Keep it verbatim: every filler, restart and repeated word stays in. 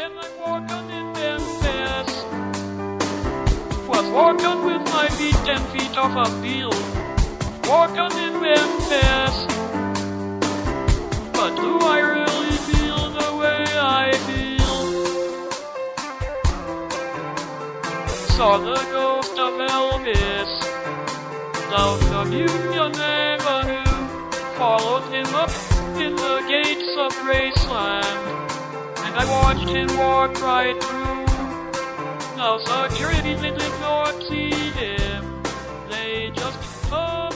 when I'm walking in Memphis. Was walking with my feet ten feet off a field. Walking in Memphis. But do I really feel the way I feel? Saw the ghost of Elvis down the Union Avenue. Followed him up in the gates of Graceland, and I watched him walk right through. Now security did not see him, they just